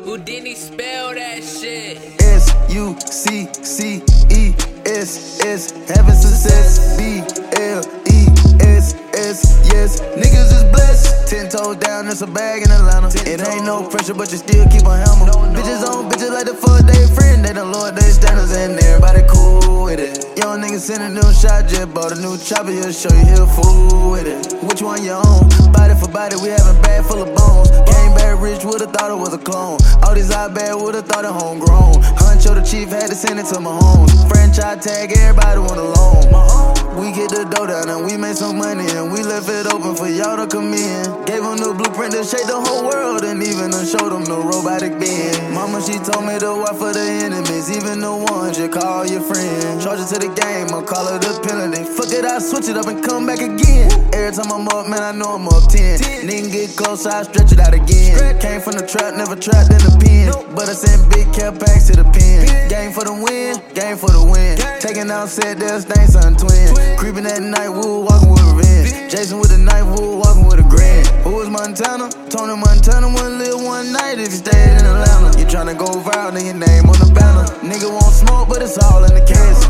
Houdini spell that shit. S-U-C-C-E-S-S. Having success. B-L-E-S-S. Yes, niggas is blessed. 10 toes down, it's a bag in Atlanta. It ain't no pressure, but you still keep a hammer. Bitches on bitches like the fuck they friend. They done lowered their standards and everybody cool with it. Young niggas sending new shot, just bought a new chopper. He'll show you he'll fool with it. Which one you own? Body for body, we having bag full of bones. Came back rich, would've thought it was a clone. All these eye bad, would've thought it homegrown. Huncho the chief had to send it to my homes. Franchise tag, everybody want a loan. We get the dough down and we made some money and we left it open for y'all to come in. Gave them the blueprint to shake the whole world and even showed them the robotic bend. Mama, she told me to watch for the enemies, even the ones you call your friends. Charge it to the game, I'll call it a penalty. Fuck it, I switch it up and come back again. Every time I'm up, man, I know I'm up 10. Nigga get close, I stretch it out again. Came from the trap, never trapped in the pen. But I sent big cap packs to the pen. Game for the win, game for the win. Taking out set, there's things on twin. Creeping at night, Wood walking with revenge. Jason with a knife, Wood walking with a grin. Who is Montana? Tony Montana wouldn't live one night if you stayed in Atlanta. You tryna go viral, then your name on the banner. Nigga won't smoke, but it's all in the case.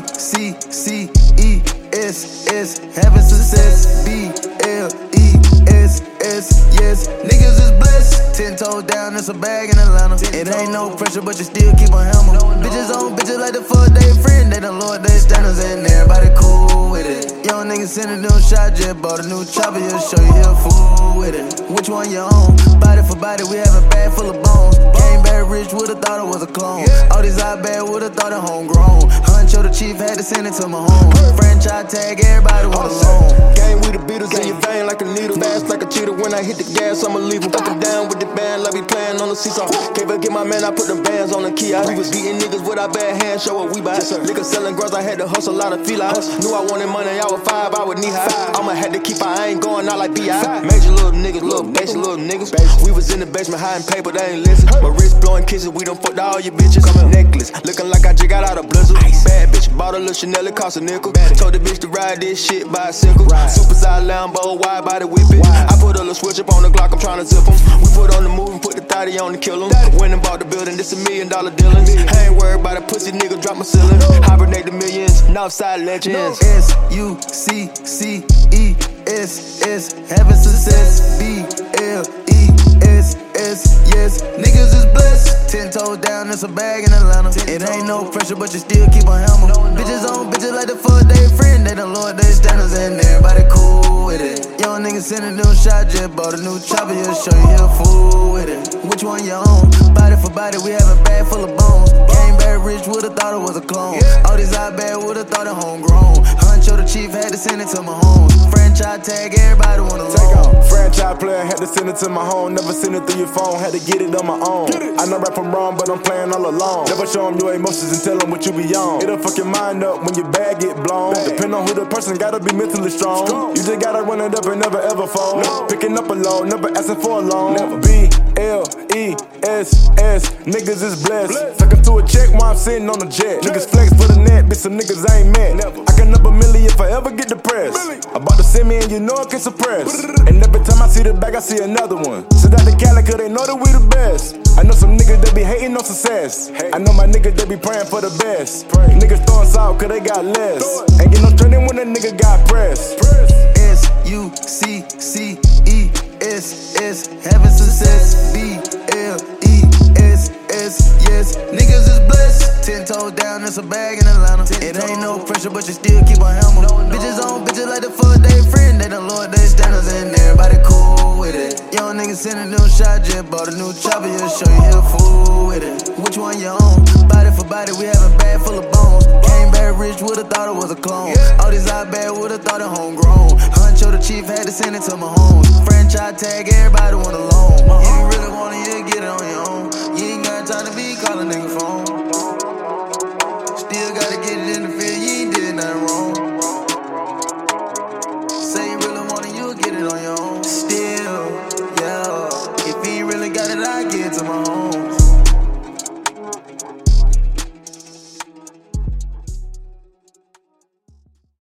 U-C-C-E-S-S. Having success. B-L-E-S-S. Yes, niggas is blessed. 10 toes down, it's a bag in Atlanta. It ain't no pressure, but you still keep a hammer. Bitches on bitches like the fuck they friend. They done lowered their standards and everybody cool with it. Young niggas sending new shot, just bought a new chopper. He'll show you he'll fool with it. Which one you own? Body for body, we having bag full of bones. Came back rich, would've thought it was a clone. All these eye bad, would've thought it homegrown. Huncho the chief had to send it to my home. Franchise tag, everybody want a loan. Game with the Beatles in your vein like a needle. Fast like a cheetah, when I hit the gas, I'ma leave him. Up and down with the band, love be playing on the seesaw. Can't forget my man, I put them bands on the key. We was beating niggas with our bad hands, show what we buy. Niggas selling girls, I had to hustle a lot of felines. Knew I wanted money, I was 5, I was knee high. I'ma had to keep, I ain't going out like B.I. Major little niggas, little basic little niggas. We was in the basement hiding paper, they ain't listen. My wrist blowing kisses, we done fucked all your bitches. Necklace, looking like I just got out of blizzard. Bad bitch, bought a little Chanel, it cost a nickel. Told the bitch to ride this shit bicycle. Super side Lambo, wide body whip it. I put a little switch up on the Glock, I'm tryna zip them. We put on the move and put the 30 on to kill them. Went and bought the building, this $1 million dealings. I ain't worried about a pussy nigga, drop my ceiling. Hibernate the millions, Northside legends. S-U-C-C-E-S-S. Having success. B-L-E-S-S. Yes, niggas is blessed. 10 toes down, it's a bag in Atlanta. It ain't no pressure, but you still keep a hammer. Bitches on bitches like the fuck they friend. They done lowered their standards and everybody cool with it. Young niggas sending new shot, just bought a new chopper. He'll show you he'll fool with it. Which one you own? Body for body, we having bag full of bones. Came back rich, would've thought it was a clone. All these eye bad, would've thought it homegrown. Huncho the chief had to send it to my home. Franchise tag, everybody want a loan. Franchise player, had to send it to my home. Never send it through your phone, had to get it on my own. I know rap from wrong, but I'm playing all alone. Never show them your emotions and tell them what you be on. It'll fuck your mind up when your bag get blown. Depend on who the person, gotta be mentally strong. You just gotta run it up and never ever fold. Picking up a loan, never asking for a loan. B-L-E-S-S. Niggas is blessed. Suckin' to a check while I'm sitting on a jet. Niggas flex for the net, bitch, some niggas I ain't met. I can up $1 million if I ever get depressed. About to send me and you know I can suppress. And every time I see the bag, I see another one. Sit out the Cali cause they know that we the best. I know some niggas that be hating on success. I know my niggas that be praying for the best. Niggas throwing salt cause they got less. Ain't get no training when a nigga got pressed. S-U-C-C-E-S-S. Having success. B-L-E-S-S. Yes, niggas is blessed. 10 toes down, it's a bag in Atlanta. It ain't no pressure, but you still keep a hammer. Bitches on bitches like the fuck they friend. They done lowered their standards and everybody cool with it. Young niggas sending new shot, just bought a new chopper. He'll show you he'll fool with it. Which one you own? Body for body, we having bag full of bones. Came back rich, would've thought it was a clone. All these eye bad, would've thought it homegrown. Huncho the chief had to send it to my home. Franchise tag, everybody want a loan. If you really want it, you'll get it on your own. You ain't got time to be calling niggas